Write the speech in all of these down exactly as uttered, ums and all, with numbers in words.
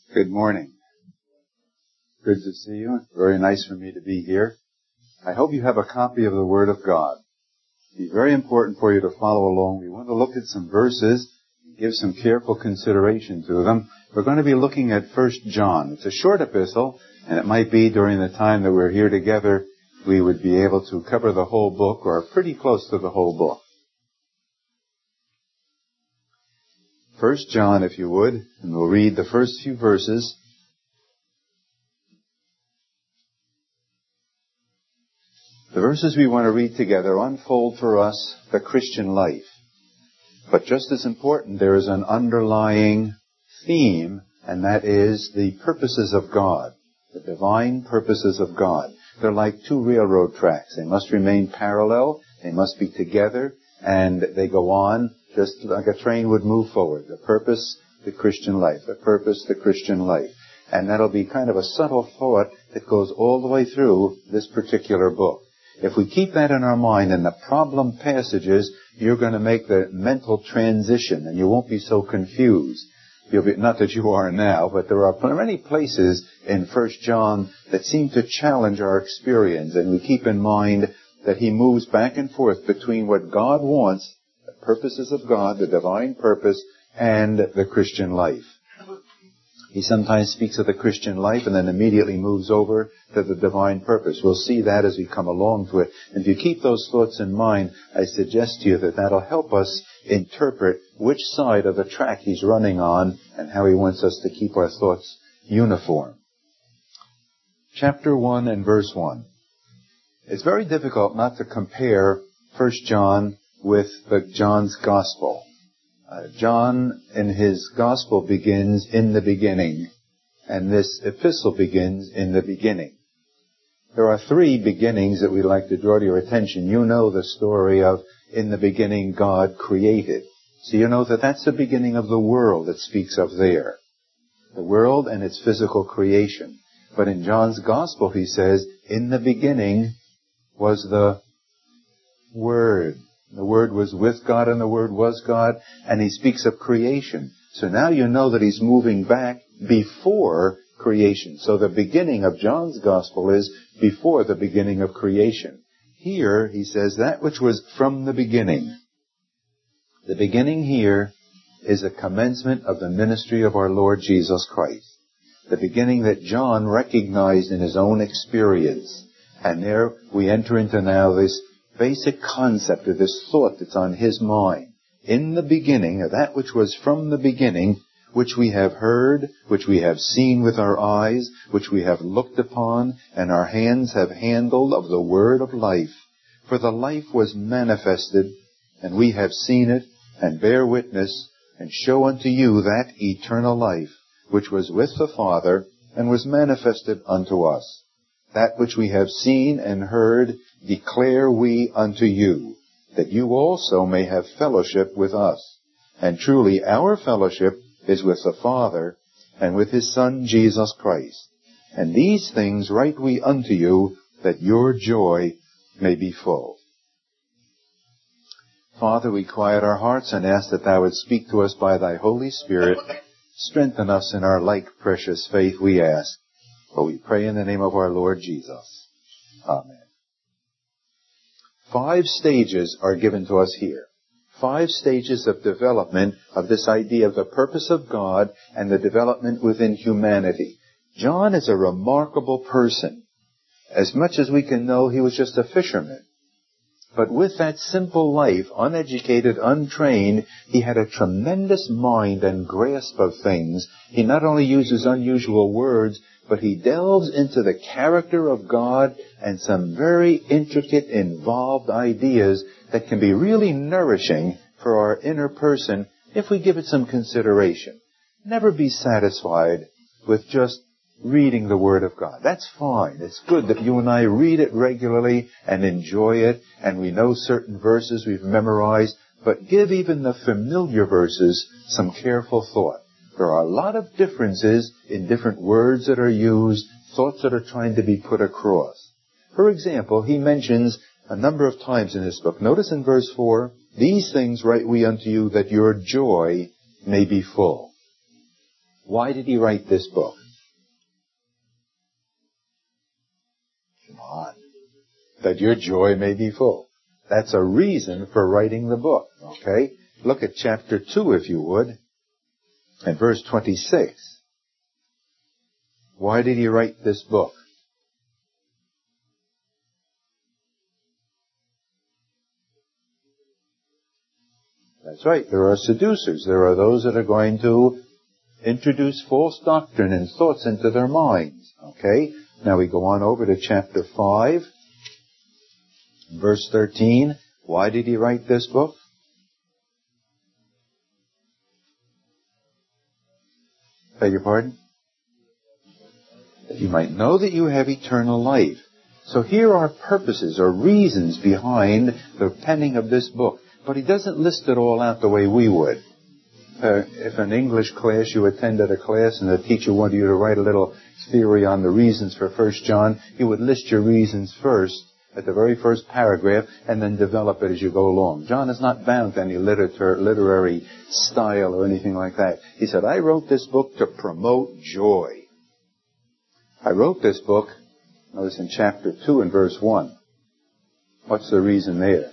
Good morning. Good to see you. Very nice for me to be here. I hope you have a copy of the Word of God. It's very important for you to follow along. We want to look at some verses, give some careful consideration to them. We're going to be looking at First John. It's a short epistle, and it might be during the time that we're here together, we would be able to cover the whole book, or pretty close to the whole book. First John, if you would, and we'll read the first few verses. The verses we want to read together unfold for us the Christian life. But just as important, there is an underlying theme, and that is the purposes of God, the divine purposes of God. They're like two railroad tracks. They must remain parallel, they must be together, and they go on just like a train would move forward. The purpose, the Christian life. The purpose, the Christian life. And that'll be kind of a subtle thought that goes all the way through this particular book. If we keep that in our mind in the problem passages, you're going to make the mental transition and you won't be so confused. You'll be, not that you are now, but there are many places in First John that seem to challenge our experience, and we keep in mind that he moves back and forth between what God wants, the purposes of God, the divine purpose, and the Christian life. He sometimes speaks of the Christian life and then immediately moves over to the divine purpose. We'll see that as we come along to it. And if you keep those thoughts in mind, I suggest to you that that'll help us interpret which side of the track he's running on and how he wants us to keep our thoughts uniform. Chapter one and verse one. It's very difficult not to compare First John with the John's Gospel. Uh, John in his Gospel begins in the beginning, and this epistle begins in the beginning. There are three beginnings that we'd like to draw to your attention. You know the story of in the beginning God created. So you know that that's the beginning of the world it speaks of there. The world and its physical creation. But in John's Gospel he says, in the beginning was the Word. The Word was with God and the Word was God, and he speaks of creation. So now you know that he's moving back before creation. So the beginning of John's Gospel is before the beginning of creation. Here he says that which was from the beginning. The beginning here is the commencement of the ministry of our Lord Jesus Christ. The beginning that John recognized in his own experience. And there we enter into now this basic concept of this thought that's on his mind. In the beginning, of that which was from the beginning, which we have heard, which we have seen with our eyes, which we have looked upon, and our hands have handled of the word of life. For the life was manifested, and we have seen it, and bear witness, and show unto you that eternal life, which was with the Father, and was manifested unto us. That which we have seen and heard declare we unto you, that you also may have fellowship with us. And truly our fellowship is with the Father, and with his Son Jesus Christ. And these things write we unto you, that your joy may be full. Father, we quiet our hearts and ask that thou would speak to us by thy Holy Spirit. Strengthen us in our like precious faith, we ask. For we pray in the name of our Lord Jesus. Amen. Five stages are given to us here. Five stages of development of this idea of the purpose of God and the development within humanity. John is a remarkable person. As much as we can know, he was just a fisherman. But with that simple life, uneducated, untrained, he had a tremendous mind and grasp of things. He not only uses unusual words, but he delves into the character of God and some very intricate, involved ideas that can be really nourishing for our inner person if we give it some consideration. Never be satisfied with just reading the Word of God. That's fine. It's good that you and I read it regularly and enjoy it, and we know certain verses we've memorized, but give even the familiar verses some careful thought. There are a lot of differences in different words that are used, thoughts that are trying to be put across. For example, he mentions a number of times in this book. Notice in verse four, these things write we unto you that your joy may be full. Why did he write this book? Come on. That your joy may be full. That's a reason for writing the book, okay? Look at chapter two, if you would, and verse twenty-six. Why did he write this book? That's right. There are seducers. There are those that are going to introduce false doctrine and thoughts into their minds. Okay? Now we go on over to chapter five, verse thirteen. Why did he write this book? Beg your pardon? That you might know that you have eternal life. So here are purposes or reasons behind the penning of this book. But he doesn't list it all out the way we would. Uh, if an English class, you attended a class and the teacher wanted you to write a little theory on the reasons for First John, he would list your reasons first at the very first paragraph and then develop it as you go along. John is not bound to any literature, literary style or anything like that. He said, I wrote this book to promote joy. I wrote this book, notice in chapter two and verse one. What's the reason there?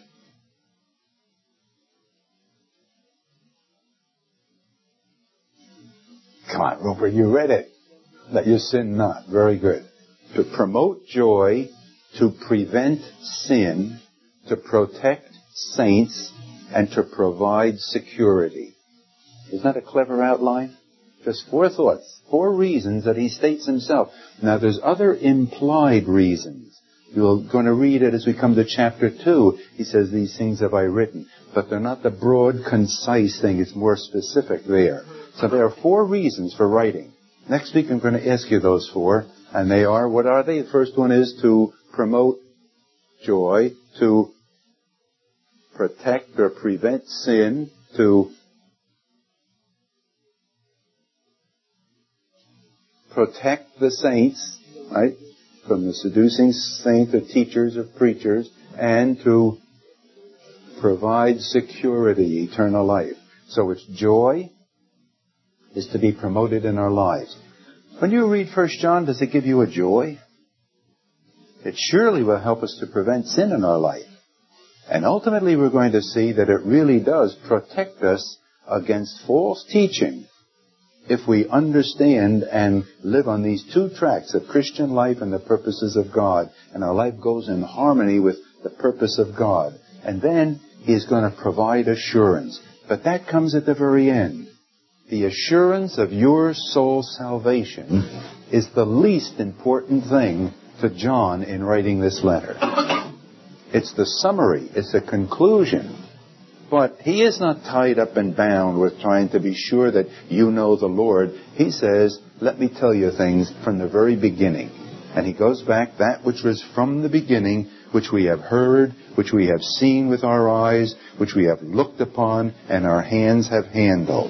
Come on, Rupert, you read it. That you sin not. Very good. To promote joy, to prevent sin, to protect saints, and to provide security. Isn't that a clever outline? Just four thoughts, four reasons that he states himself. Now there's other implied reasons. You're going to read it as we come to chapter two. He says, these things have I written. But they're not the broad, concise thing. It's more specific there. So there are four reasons for writing. Next week I'm going to ask you those four. And they are, what are they? The first one is to promote joy, to protect or prevent sin, to protect the saints, right, from the seducing saints or teachers or preachers, and to provide security, eternal life. So it's joy is to be promoted in our lives. When you read First John, does it give you a joy? It surely will help us to prevent sin in our life. And ultimately we're going to see that it really does protect us against false teaching if we understand and live on these two tracks of Christian life and the purposes of God. And our life goes in harmony with the purpose of God. And then He is going to provide assurance. But that comes at the very end. The assurance of your soul's salvation is the least important thing to John in writing this letter. It's the summary. It's the conclusion. But he is not tied up and bound with trying to be sure that you know the Lord. He says, let me tell you things from the very beginning. And he goes back that which was from the beginning, which we have heard, which we have seen with our eyes, which we have looked upon, and our hands have handled.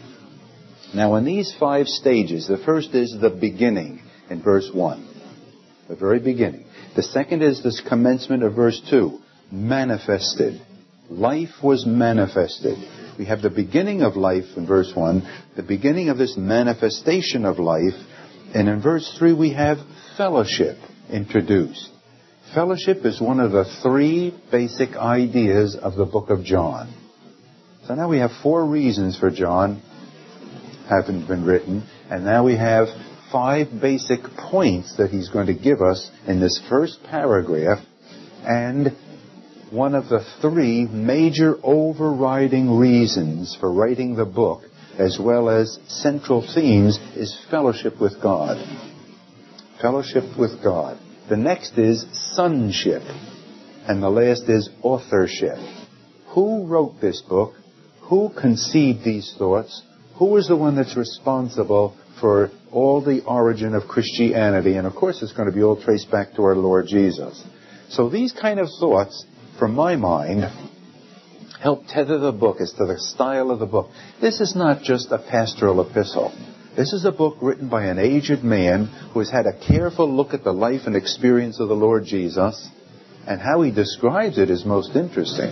Now in these five stages, the first is the beginning in verse one. The very beginning. The second is this commencement of verse two. Manifested. Life was manifested. We have the beginning of life in verse one. The beginning of this manifestation of life. And in verse three we have fellowship introduced. Fellowship is one of the three basic ideas of the book of John. So now we have four reasons for John having been written. And now we have five basic points that he's going to give us in this first paragraph. And one of the three major overriding reasons for writing the book, as well as central themes, is fellowship with God. Fellowship with God. The next is sonship. And the last is authorship. Who wrote this book? Who conceived these thoughts? Who is the one that's responsible for all the origin of Christianity? And of course it's going to be all traced back to our Lord Jesus. So these kind of thoughts, from my mind, help tether the book as to the style of the book. This is not just a pastoral epistle. This is a book written by an aged man who has had a careful look at the life and experience of the Lord Jesus. And how he describes it is most interesting.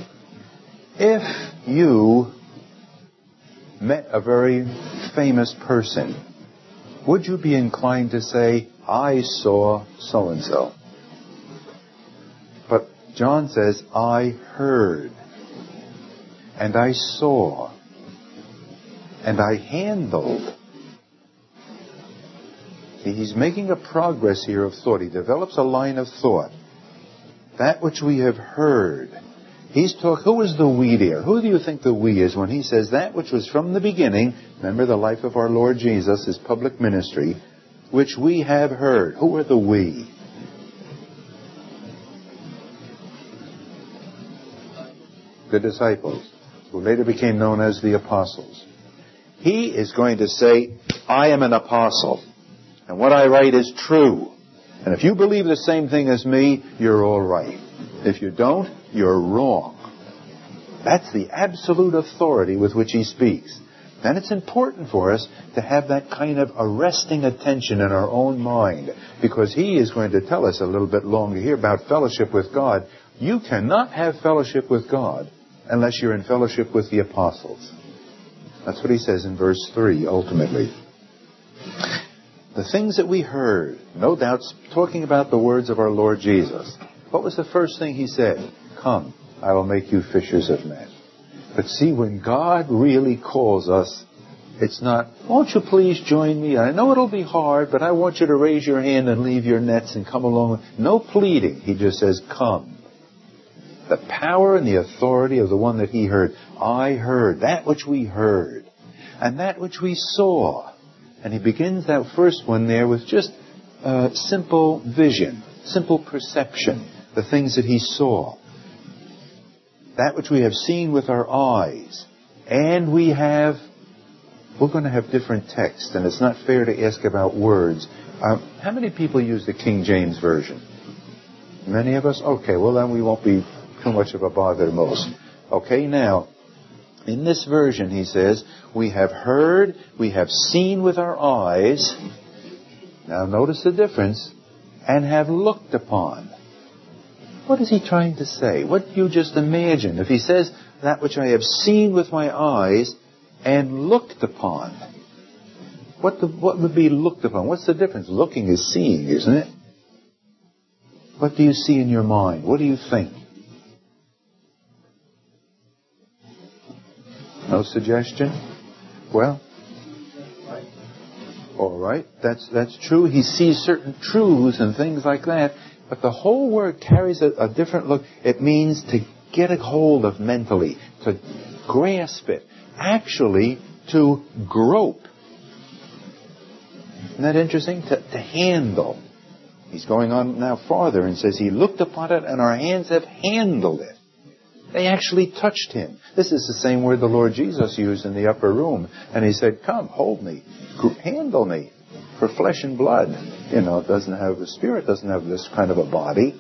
If you met a very famous person would you be inclined to say, I saw so-and-so? But John says, I heard, and I saw, and I handled. He's making a progress here of thought. He develops a line of thought. That which we have heard. He's talk. Who is the we there? Who do you think the we is when he says that which was from the beginning? Remember the life of our Lord Jesus, his public ministry, which we have heard. Who are the we? The disciples, who later became known as the apostles. He is going to say, I am an apostle, and what I write is true. And if you believe the same thing as me, you're all right. If you don't, you're wrong. That's the absolute authority with which he speaks. And it's important for us to have that kind of arresting attention in our own mind, because he is going to tell us a little bit longer here about fellowship with God. You cannot have fellowship with God unless you're in fellowship with the apostles. That's what he says in verse three, ultimately. The things that we heard, no doubt, talking about the words of our Lord Jesus. What was the first thing he said? Come, I will make you fishers of men. But see, when God really calls us, it's not, won't you please join me? I know it'll be hard, but I want you to raise your hand and leave your nets and come along. No pleading. He just says, come. The power and the authority of the one that he heard. I heard, that which we heard, and that which we saw. And he begins that first one there with just uh, simple vision, simple perception, the things that he saw. That which we have seen with our eyes. And we have, we're going to have different texts, and it's not fair to ask about words. Um, how many people use the King James Version? Many of us? Okay, well then we won't be too much of a bother to most. Okay, now, in this version, he says, we have heard, we have seen with our eyes. Now notice the difference. And have looked upon. What is he trying to say? What do you just imagine? If he says, that which I have seen with my eyes and looked upon. What, the, what would be looked upon? What's the difference? Looking is seeing, isn't it? What do you see in your mind? What do you think? No suggestion? Well, all right, that's that's true. He sees certain truths and things like that, but the whole word carries a, a different look. It means to get a hold of mentally, to grasp it, actually to grope. Isn't that interesting? To, to handle. He's going on now farther and says, he looked upon it and our hands have handled it. They actually touched him. This is the same word the Lord Jesus used in the upper room. And he said, come, hold me, handle me. For flesh and blood, you know, it doesn't have, the spirit doesn't have this kind of a body.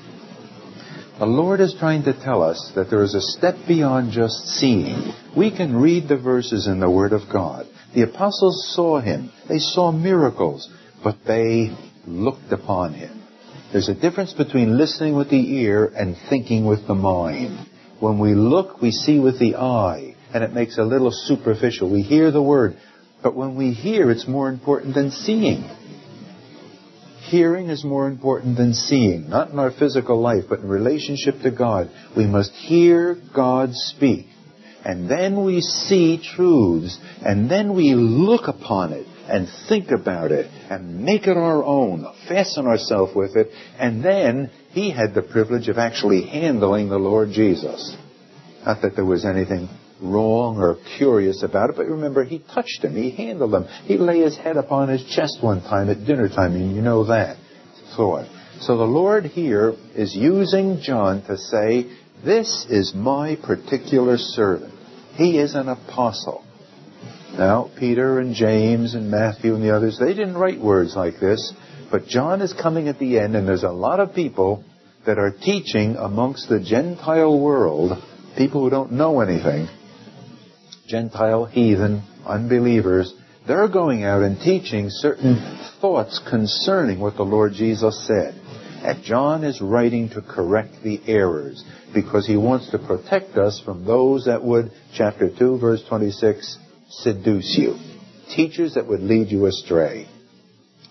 The Lord is trying to tell us that there is a step beyond just seeing. We can read the verses in the Word of God. The apostles saw him. They saw miracles, but they looked upon him. There's a difference between listening with the ear and thinking with the mind. When we look, we see with the eye, and it makes a little superficial. We hear the word, but when we hear, it's more important than seeing. Hearing is more important than seeing, not in our physical life, but in relationship to God. We must hear God speak, and then we see truths, and then we look upon it, and think about it, and make it our own, fasten ourselves with it, and then he had the privilege of actually handling the Lord Jesus. Not that there was anything wrong or curious about it, but remember, he touched him, he handled him. He lay his head upon his chest one time at dinner time, and you know that thought. So the Lord here is using John to say, this is my particular servant. He is an apostle. Now, Peter and James and Matthew and the others, they didn't write words like this, but John is coming at the end, and there's a lot of people that are teaching amongst the Gentile world, people who don't know anything, Gentile, heathen, unbelievers, they're going out and teaching certain thoughts concerning what the Lord Jesus said. And John is writing to correct the errors, because he wants to protect us from those that would, chapter two, verse twenty-six, seduce you. Teachers that would lead you astray.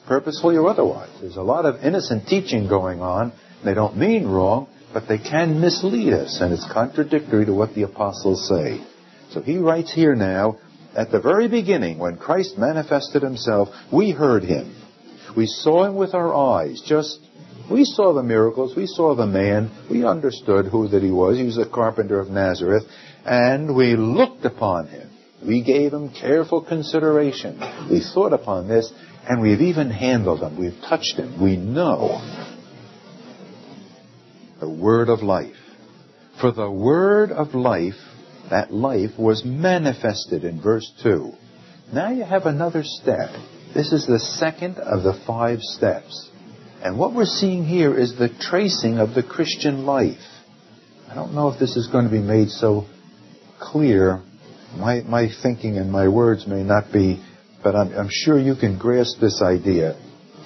purposefully or otherwise. There's a lot of innocent teaching going on. They don't mean wrong, but they can mislead us, and it's contradictory to what the apostles say. So he writes here now, at the very beginning, when Christ manifested himself, we heard him. We saw him with our eyes. Just, we saw the miracles. We saw the man. We understood who that he was. He was the carpenter of Nazareth. And we looked upon him. We gave him careful consideration. We thought upon this, and we've even handled him. We've touched him. We know the word of life. For the word of life, that life was manifested in verse two. Now you have another step. This is the second of the five steps. And what we're seeing here is the tracing of the Christian life. I don't know if this is going to be made so clear. My, my thinking and my words may not be, but I'm, I'm sure you can grasp this idea.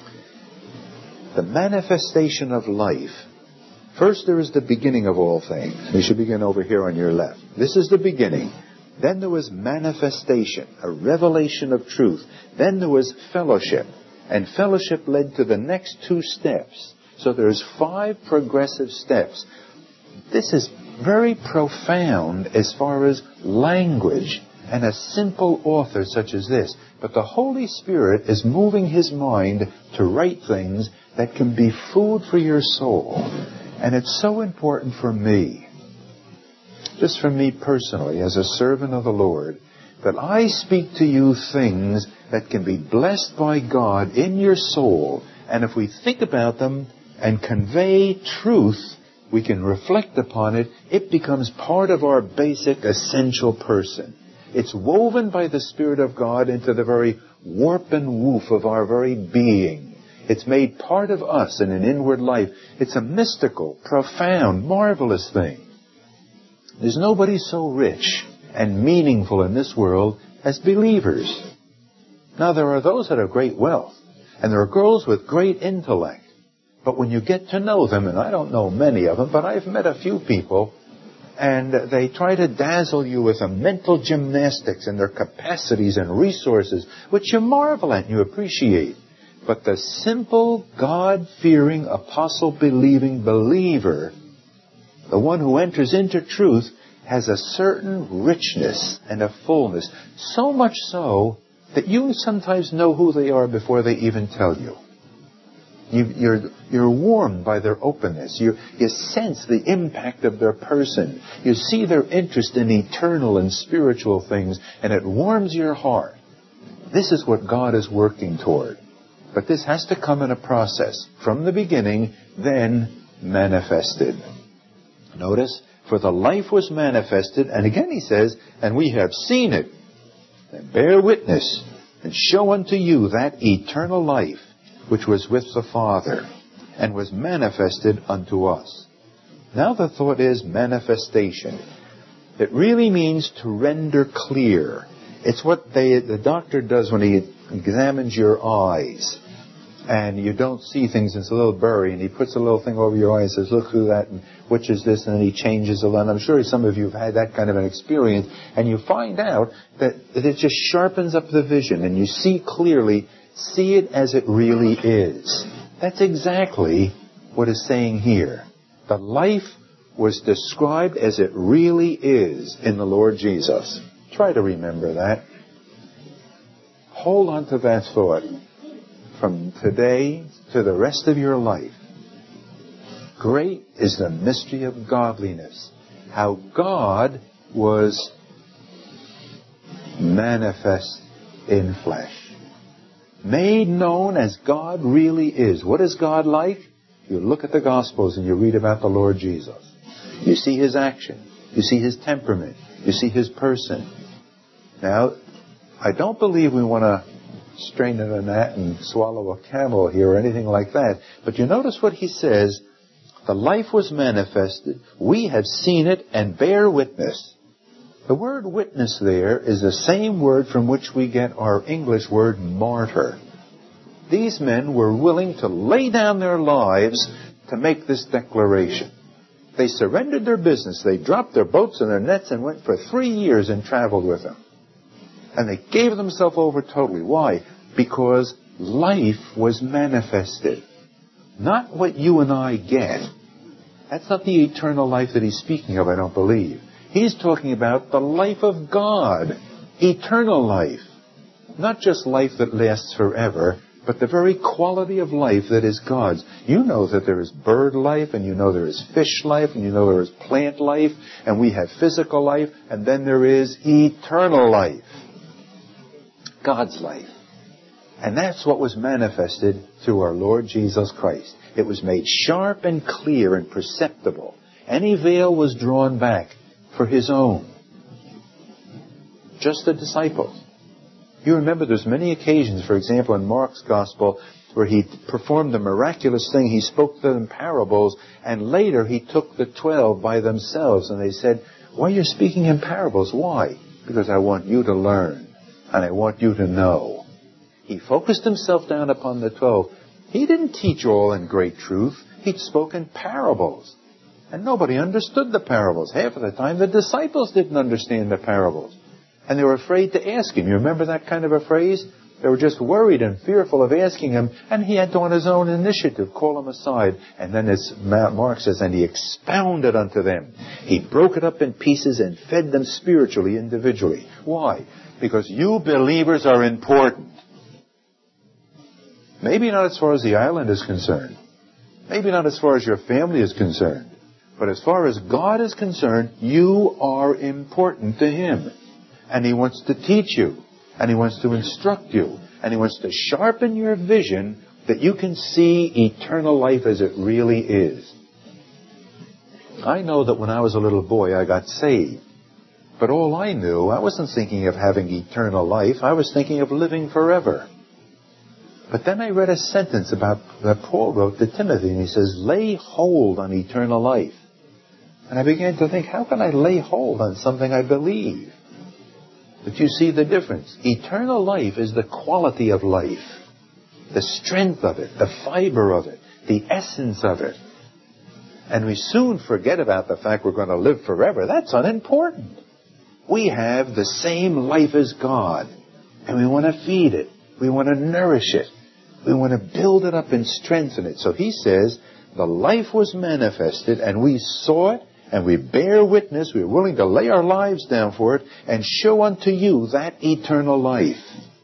The manifestation of life. First, there is the beginning of all things. We should begin over here on your left. This is the beginning. Then there was manifestation, a revelation of truth. Then there was fellowship. And fellowship led to the next two steps. So there's five progressive steps. This is very profound as far as language and a simple author such as this. But the Holy Spirit is moving his mind to write things that can be food for your soul. And it's so important for me, just for me personally, as a servant of the Lord, that I speak to you things that can be blessed by God in your soul. And if we think about them and convey truth, we can reflect upon it. It becomes part of our basic, essential person. It's woven by the Spirit of God into the very warp and woof of our very being. It's made part of us in an inward life. It's a mystical, profound, marvelous thing. There's nobody so rich and meaningful in this world as believers. Now, there are those that have great wealth, and there are girls with great intellect. But when you get to know them, and I don't know many of them, but I've met a few people, and they try to dazzle you with a mental gymnastics and their capacities and resources, which you marvel at and you appreciate. But the simple, God-fearing, apostle-believing believer, the one who enters into truth, has a certain richness and a fullness. So much so that you sometimes know who they are before they even tell you. You you're, you're warmed by their openness. You, you sense the impact of their person. You see their interest in eternal and spiritual things, and it warms your heart. This is what God is working toward. But this has to come in a process. From the beginning, then manifested. Notice, for the life was manifested, and again he says, and we have seen it, and bear witness, and show unto you that eternal life, which was with the Father, and was manifested unto us. Now the thought is manifestation. It really means to render clear. It's what they, the doctor does when he examines your eyes, and you don't see things, it's a little blurry, and he puts a little thing over your eye and says, look through that, and which is this, and then he changes a lot. I'm sure some of you have had that kind of an experience, and you find out that it just sharpens up the vision, and you see clearly, see it as it really is. That's exactly what it's saying here. The life was described as it really is in the Lord Jesus. Try to remember that. Hold on to that thought from today to the rest of your life. Great is the mystery of godliness. How God was manifest in flesh. Made known as God really is. What is God like? You look at the Gospels and you read about the Lord Jesus. You see His action. You see His temperament. You see His person. Now, I don't believe we want to strain at a gnat and swallow a camel here or anything like that. But you notice what he says. The life was manifested. We have seen it and bear witness. The word witness there is the same word from which we get our English word martyr. These men were willing to lay down their lives to make this declaration. They surrendered their business. They dropped their boats and their nets and went for three years and traveled with them. And they gave themselves over totally. Why? Because life was manifested. Not what you and I get. That's not the eternal life that he's speaking of, I don't believe. He's talking about the life of God. Eternal life. Not just life that lasts forever, but the very quality of life that is God's. You know that there is bird life, and you know there is fish life, and you know there is plant life, and we have physical life, and then there is eternal life. God's life. And that's what was manifested through our Lord Jesus Christ. It was made sharp and clear and perceptible. Any veil was drawn back for his own. Just the disciples. You remember there's many occasions, for example, in Mark's Gospel, where he performed a miraculous thing. He spoke to them in parables, and later he took the twelve by themselves, and they said, "Why are you speaking in parables? Why?" "Because I want you to learn, and I want you to know." He focused himself down upon the twelve. He didn't teach all in great truth. He'd spoken parables. And nobody understood the parables. Half of the time, the disciples didn't understand the parables. And they were afraid to ask him. You remember that kind of a phrase? They were just worried and fearful of asking him. And he had to, on his own initiative, call them aside. And then, as Mark says, and he expounded unto them. He broke it up in pieces and fed them spiritually, individually. Why? Because you believers are important. Maybe not as far as the island is concerned. Maybe not as far as your family is concerned. But as far as God is concerned, you are important to him. And he wants to teach you. And he wants to instruct you. And he wants to sharpen your vision that you can see eternal life as it really is. I know that when I was a little boy, I got saved. But all I knew, I wasn't thinking of having eternal life. I was thinking of living forever. But then I read a sentence about that Paul wrote to Timothy, and he says, "Lay hold on eternal life." And I began to think, how can I lay hold on something I believe? But you see the difference. Eternal life is the quality of life, the strength of it, the fiber of it, the essence of it. And we soon forget about the fact we're going to live forever. That's unimportant. We have the same life as God, and we want to feed it. We want to nourish it. We want to build it up and strengthen it. So he says, the life was manifested, and we saw it, and we bear witness. We're willing to lay our lives down for it and show unto you that eternal life.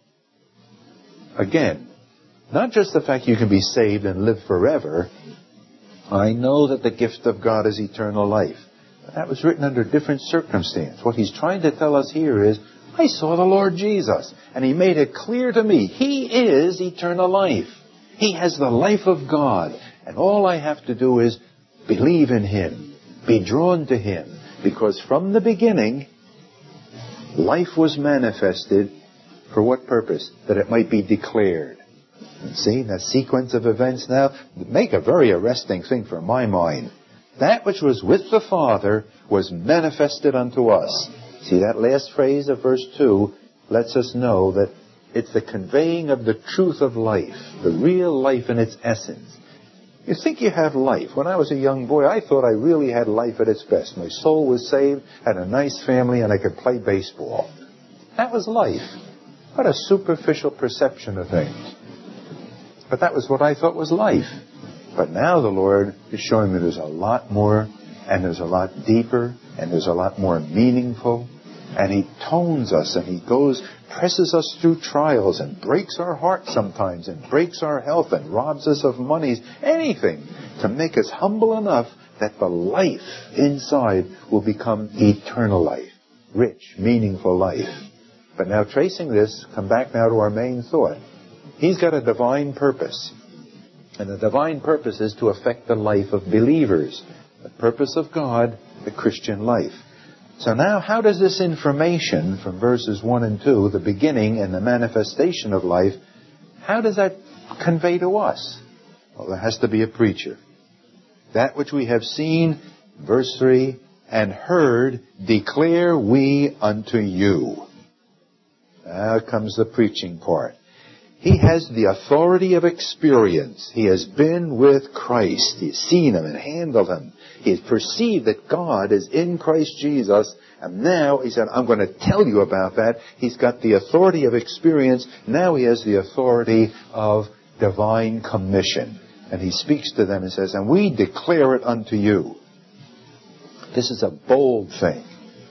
Again, not just the fact you can be saved and live forever. I know that the gift of God is eternal life. That was written under different circumstance. What he's trying to tell us here is, I saw the Lord Jesus, and he made it clear to me. He is eternal life. He has the life of God. And all I have to do is believe in him, be drawn to him. Because from the beginning, life was manifested for what purpose? That it might be declared. See, that sequence of events now make a very arresting thing for my mind. That which was with the Father was manifested unto us. See, that last phrase of verse two lets us know that it's the conveying of the truth of life, the real life in its essence. You think you have life. When I was a young boy, I thought I really had life at its best. My soul was saved, had a nice family, and I could play baseball. That was life. What a superficial perception of things. But that was what I thought was life. But now the Lord is showing me there's a lot more, and there's a lot deeper, and there's a lot more meaningful. And he tones us, and he goes, presses us through trials, and breaks our heart sometimes, and breaks our health, and robs us of monies, anything to make us humble enough that the life inside will become eternal life, rich, meaningful life. But now, tracing this, come back now to our main thought. He's got a divine purpose. And the divine purpose is to affect the life of believers. The purpose of God, the Christian life. So now, how does this information from verses one and two, the beginning and the manifestation of life, how does that convey to us? Well, there has to be a preacher. That which we have seen, verse three, and heard, declare we unto you. Now comes the preaching part. He has the authority of experience. He has been with Christ. He's seen him and handled him. He has perceived that God is in Christ Jesus. And now he said, I'm going to tell you about that. He's got the authority of experience. Now he has the authority of divine commission. And he speaks to them and says, and we declare it unto you. This is a bold thing.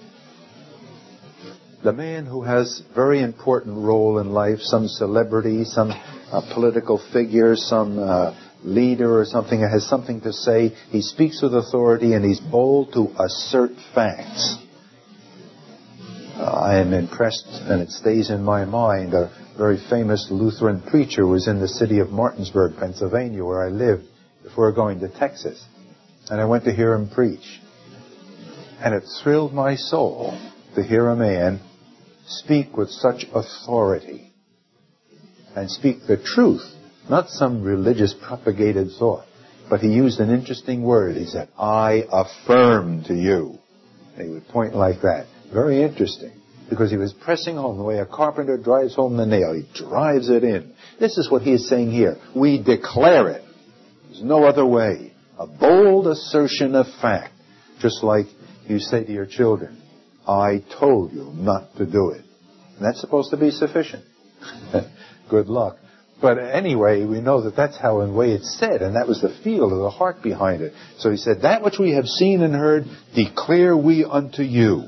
The man who has very important role in life, some celebrity, some uh, political figure, some uh, leader or something, has something to say, he speaks with authority and he's bold to assert facts. Uh, I am impressed, and it stays in my mind, a very famous Lutheran preacher was in the city of Martinsburg, Pennsylvania, where I lived before going to Texas. And I went to hear him preach. And it thrilled my soul to hear a man speak with such authority and speak the truth, not some religious propagated thought. But he used an interesting word. He said, I affirm to you. And he would point like that. Very interesting. Because he was pressing home the way a carpenter drives home the nail. He drives it in. This is what he is saying here. We declare it. There's no other way. A bold assertion of fact. Just like you say to your children, I told you not to do it. And that's supposed to be sufficient. Good luck. But anyway, we know that that's how, in a way, it's said, and that was the feel of the heart behind it. So he said, that which we have seen and heard, declare we unto you.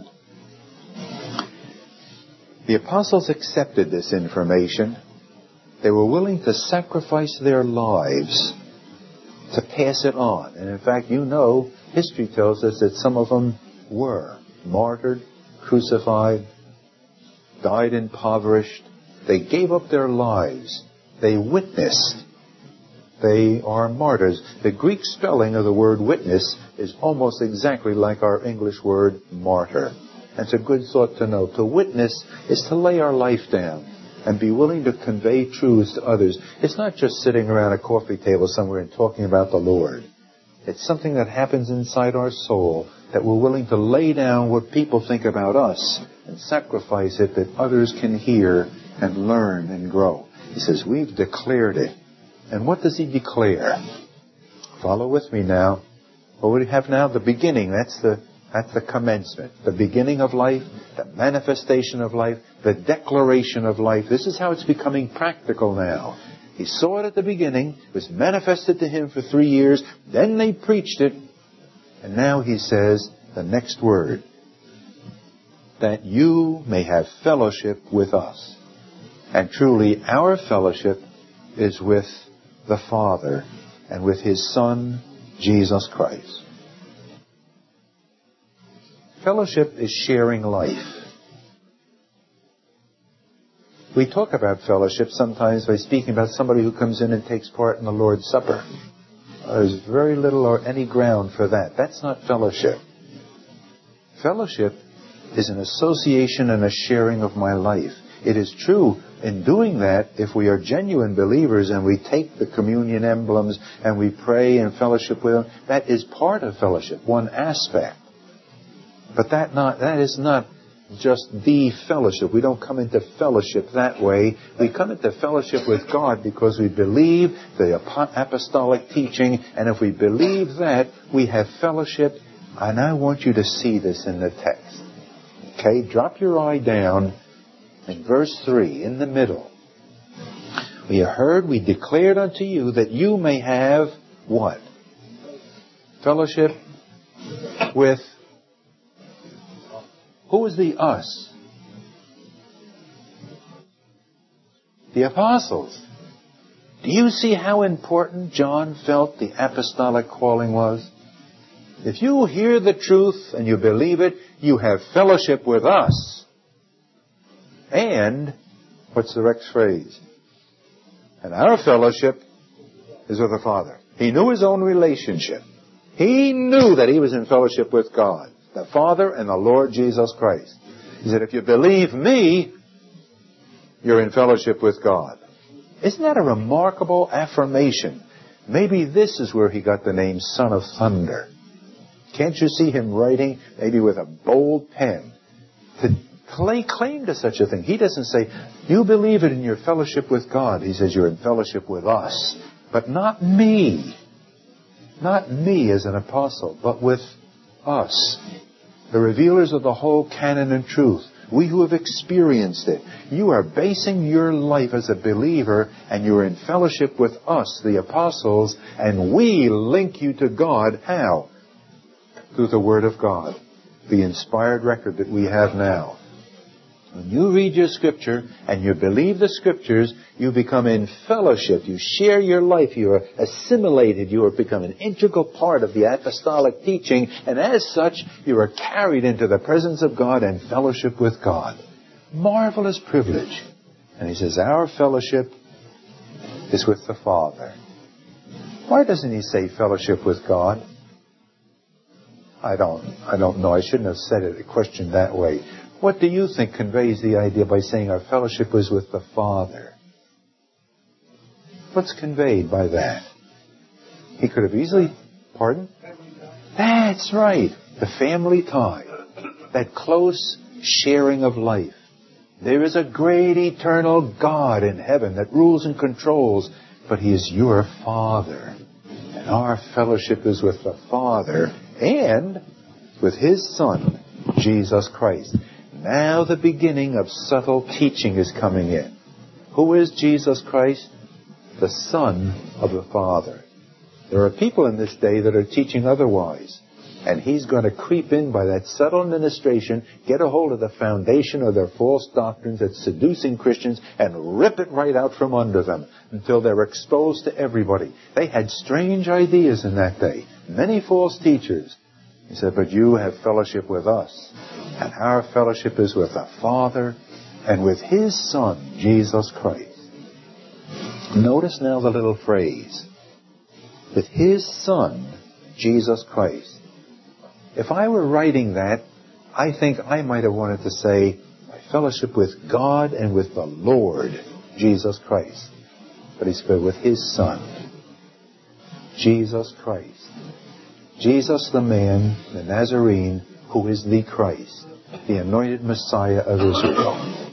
The apostles accepted this information. They were willing to sacrifice their lives to pass it on. And in fact, you know, history tells us that some of them were martyred, crucified, died impoverished. They gave up their lives. They witnessed. They are martyrs. The Greek spelling of the word witness is almost exactly like our English word martyr. That's a good thought to know. To witness is to lay our life down and be willing to convey truths to others. It's not just sitting around a coffee table somewhere and talking about the Lord. It's something that happens inside our soul, that we're willing to lay down what people think about us and sacrifice it that others can hear and learn and grow. He says, we've declared it. And what does he declare? Follow with me now. What we have now, the beginning, that's the that's the commencement. The beginning of life, the manifestation of life, the declaration of life. This is how it's becoming practical now. He saw it at the beginning, it was manifested to him for three years, then they preached it, and now he says the next word, that you may have fellowship with us. And truly, our fellowship is with the Father and with His Son, Jesus Christ. Fellowship is sharing life. We talk about fellowship sometimes by speaking about somebody who comes in and takes part in the Lord's Supper. There's very little or any ground for that. That's not fellowship. Fellowship is an association and a sharing of my life. It is true in doing that, if we are genuine believers and we take the communion emblems and we pray and fellowship with them, that is part of fellowship, one aspect. But that not that is not just the fellowship. We don't come into fellowship that way. We come into fellowship with God because we believe the apostolic teaching, and if we believe that, we have fellowship. And I want you to see this in the text. Okay, drop your eye down in verse three, in the middle. We heard, we declared unto you that you may have what? Fellowship with... Who is the us? The apostles. Do you see how important John felt the apostolic calling was? If you hear the truth and you believe it, you have fellowship with us. And, what's the next phrase? And our fellowship is with the Father. He knew his own relationship. He knew that he was in fellowship with God, the Father and the Lord Jesus Christ. He said, if you believe me, you're in fellowship with God. Isn't that a remarkable affirmation? Maybe this is where he got the name Son of Thunder. Can't you see him writing, maybe with a bold pen, to lay claim to such a thing? He doesn't say, you believe it in your fellowship with God. He says, you're in fellowship with us, but not me. Not me as an apostle, but with us, the revealers of the whole canon and truth. We who have experienced it. You are basing your life as a believer, and you're in fellowship with us, the apostles, and we link you to God. How? Through the Word of God, the inspired record that we have now. When you read your Scripture and you believe the Scriptures, you become in fellowship. You share your life. You are assimilated. You have become an integral part of the apostolic teaching. And as such, you are carried into the presence of God and fellowship with God. Marvelous privilege. And he says, our fellowship is with the Father. Why doesn't he say fellowship with God? I don't, I don't know. I shouldn't have said it, a question that way. What do you think conveys the idea by saying our fellowship was with the Father? What's conveyed by that? He could have easily, pardon? That's right. The family tie. That close sharing of life. There is a great eternal God in heaven that rules and controls, but He is your Father. And our fellowship is with the Father and with His Son, Jesus Christ. Now the beginning of subtle teaching is coming in. Who is Jesus Christ? The Son of the Father. There are people in this day that are teaching otherwise. And He's going to creep in by that subtle administration, get a hold of the foundation of their false doctrines that's seducing Christians, and rip it right out from under them until they're exposed to everybody. They had strange ideas in that day. Many false teachers. He said, but you have fellowship with us. And our fellowship is with the Father and with His Son, Jesus Christ. Notice now the little phrase. With His Son, Jesus Christ. If I were writing that, I think I might have wanted to say, my fellowship with God and with the Lord, Jesus Christ. But he said, with His Son, Jesus Christ. Jesus the man, the Nazarene, who is the Christ, the anointed Messiah of Israel.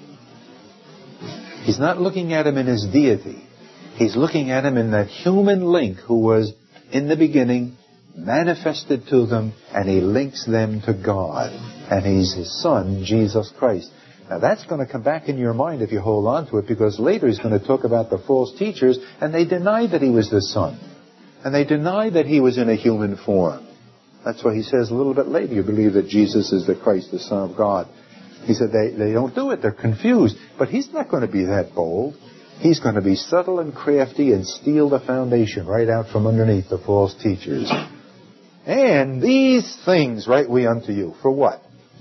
He's not looking at Him in His deity. He's looking at Him in that human link who was in the beginning, manifested to them, and He links them to God. And He's His Son, Jesus Christ. Now that's going to come back in your mind if you hold on to it, because later He's going to talk about the false teachers, and they denied that He was the Son. And they denied that He was in a human form. That's why He says a little bit later, you believe that Jesus is the Christ, the Son of God. He said they, they don't do it. They're confused. But He's not going to be that bold. He's going to be subtle and crafty and steal the foundation right out from underneath the false teachers. And these things write we unto you. For what?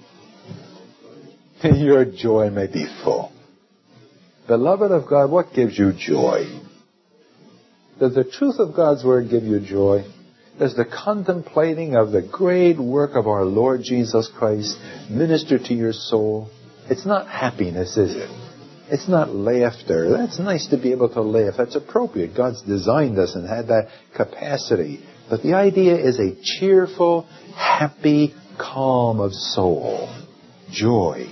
Your joy may be full. Beloved of God, what gives you joy? Does the truth of God's Word give you joy? Does the contemplating of the great work of our Lord Jesus Christ minister to your soul? It's not happiness, is it? It's not laughter. That's nice to be able to laugh. That's appropriate. God's designed us and had that capacity. But the idea is a cheerful, happy calm of soul. Joy.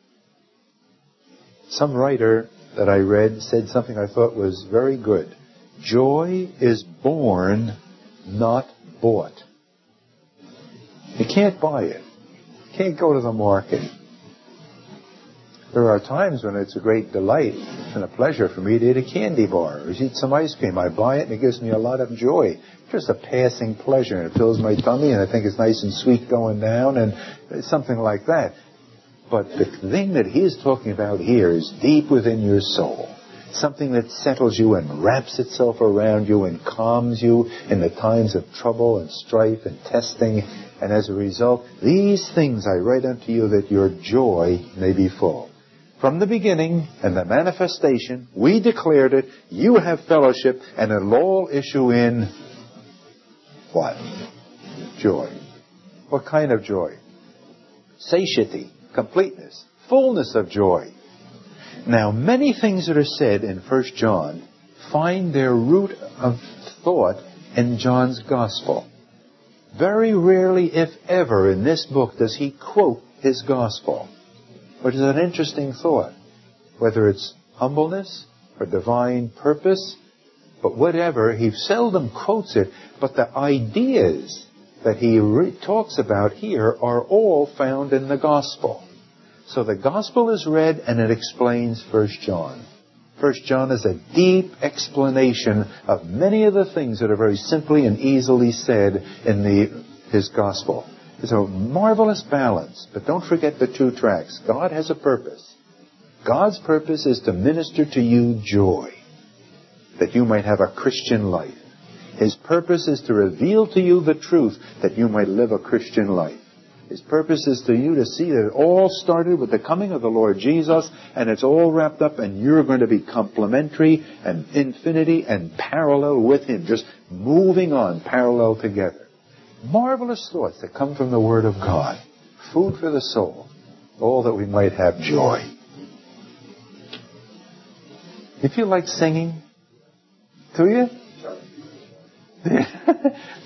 Some writer that I read said something I thought was very good. Joy is born, not bought. You can't buy it. You can't go to the market. There are times when it's a great delight and a pleasure for me to eat a candy bar or eat some ice cream. I buy it and it gives me a lot of joy. Just a passing pleasure, and it fills my tummy, and I think it's nice and sweet going down, and something like that. But the thing that he's talking about here is deep within your soul. Something that settles you and wraps itself around you and calms you in the times of trouble and strife and testing. And as a result, these things I write unto you that your joy may be full. From the beginning and the manifestation, we declared it, you have fellowship, and it'll all issue in what? Joy. What kind of joy? Satiety, completeness, fullness of joy. Now, many things that are said in First John find their root of thought in John's Gospel. Very rarely, if ever, in this book does he quote his Gospel. Which is an interesting thought. Whether it's humbleness or divine purpose but whatever, he seldom quotes it, but the ideas that he re- talks about here are all found in the Gospel. So the Gospel is read and it explains First John. First John is a deep explanation of many of the things that are very simply and easily said in the his Gospel. It's a marvelous balance, but don't forget the two tracks. God has a purpose. God's purpose is to minister to you joy, that you might have a Christian life. His purpose is to reveal to you the truth, that you might live a Christian life. His purpose is to you to see that it all started with the coming of the Lord Jesus, and it's all wrapped up, and you're going to be complementary and infinity and parallel with Him, just moving on parallel together. Marvelous thoughts that come from the Word of God. Food for the soul. All that we might have joy. If you like singing, do you?